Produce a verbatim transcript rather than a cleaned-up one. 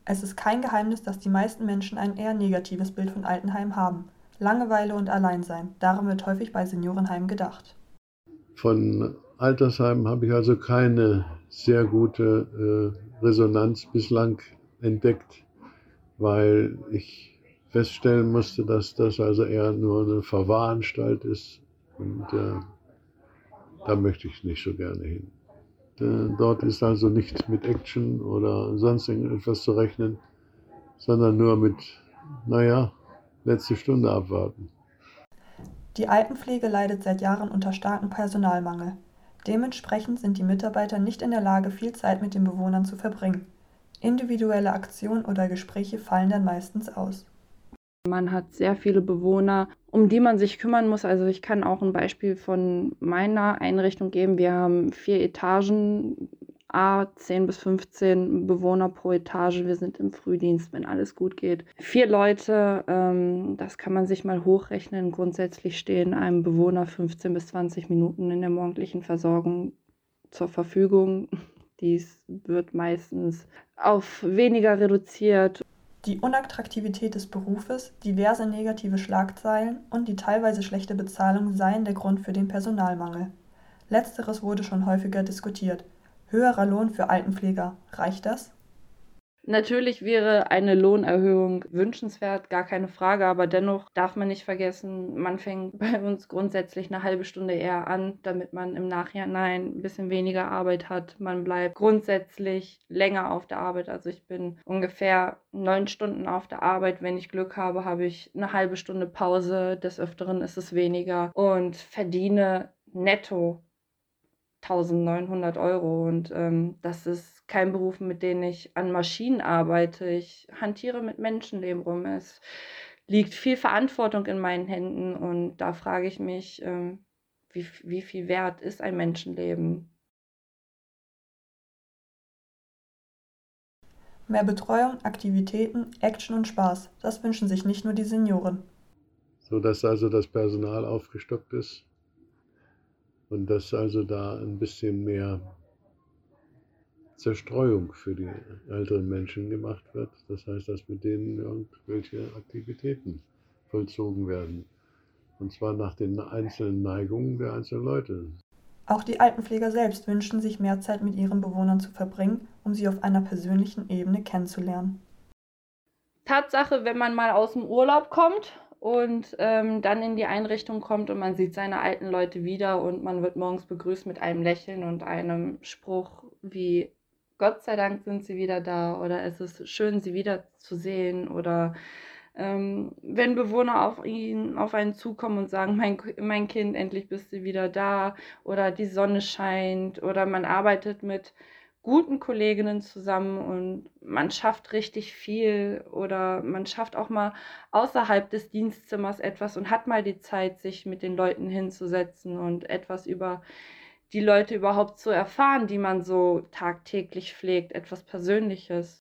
Es ist kein Geheimnis, dass die meisten Menschen ein eher negatives Bild von Altenheimen haben. Langeweile und Alleinsein, daran wird häufig bei Seniorenheimen gedacht. Von Altersheimen habe ich also keine sehr gute äh, Resonanz bislang entdeckt, weil ich feststellen musste, dass das also eher nur eine Verwahranstalt ist und äh, da möchte ich nicht so gerne hin. Äh, dort ist also nicht mit Action oder sonst irgendetwas zu rechnen, sondern nur mit, naja, letzte Stunde abwarten. Die Altenpflege leidet seit Jahren unter starkem Personalmangel. Dementsprechend sind die Mitarbeiter nicht in der Lage, viel Zeit mit den Bewohnern zu verbringen. Individuelle Aktionen oder Gespräche fallen dann meistens aus. Man hat sehr viele Bewohner, um die man sich kümmern muss. Also ich kann auch ein Beispiel von meiner Einrichtung geben. Wir haben vier Etagen, a zehn bis fünfzehn Bewohner pro Etage. Wir sind im Frühdienst, wenn alles gut geht. Vier Leute, ähm, das kann man sich mal hochrechnen. Grundsätzlich stehen einem Bewohner fünfzehn bis zwanzig Minuten in der morgendlichen Versorgung zur Verfügung. Dies wird meistens auf weniger reduziert. Die Unattraktivität des Berufes, diverse negative Schlagzeilen und die teilweise schlechte Bezahlung seien der Grund für den Personalmangel. Letzteres wurde schon häufiger diskutiert. Höherer Lohn für Altenpfleger, reicht das? Natürlich wäre eine Lohnerhöhung wünschenswert, gar keine Frage, aber dennoch darf man nicht vergessen, man fängt bei uns grundsätzlich eine halbe Stunde eher an, damit man im Nachhinein ein bisschen weniger Arbeit hat. Man bleibt grundsätzlich länger auf der Arbeit, also ich bin ungefähr neun Stunden auf der Arbeit. Wenn ich Glück habe, habe ich eine halbe Stunde Pause, des Öfteren ist es weniger und verdiene netto eintausendneunhundert Euro und ähm, das ist kein Beruf, mit dem ich an Maschinen arbeite. Ich hantiere mit Menschenleben rum. Es liegt viel Verantwortung in meinen Händen und da frage ich mich, ähm, wie, wie viel wert ist ein Menschenleben? Mehr Betreuung, Aktivitäten, Action und Spaß, das wünschen sich nicht nur die Senioren. So dass also das Personal aufgestockt ist und dass also da ein bisschen mehr Zerstreuung für die älteren Menschen gemacht wird. Das heißt, dass mit denen irgendwelche Aktivitäten vollzogen werden. Und zwar nach den einzelnen Neigungen der einzelnen Leute. Auch die Altenpfleger selbst wünschen sich mehr Zeit mit ihren Bewohnern zu verbringen, um sie auf einer persönlichen Ebene kennenzulernen. Tatsache, wenn man mal aus dem Urlaub kommt und ähm, dann in die Einrichtung kommt und man sieht seine alten Leute wieder und man wird morgens begrüßt mit einem Lächeln und einem Spruch wie Gott sei Dank sind sie wieder da oder es ist schön, sie wiederzusehen oder ähm, wenn Bewohner auf ihn, auf einen zukommen und sagen, mein, mein Kind, endlich bist du wieder da oder die Sonne scheint oder man arbeitet mit guten Kolleginnen zusammen und man schafft richtig viel oder man schafft auch mal außerhalb des Dienstzimmers etwas und hat mal die Zeit, sich mit den Leuten hinzusetzen und etwas über die Leute überhaupt zu erfahren, die man so tagtäglich pflegt, etwas Persönliches.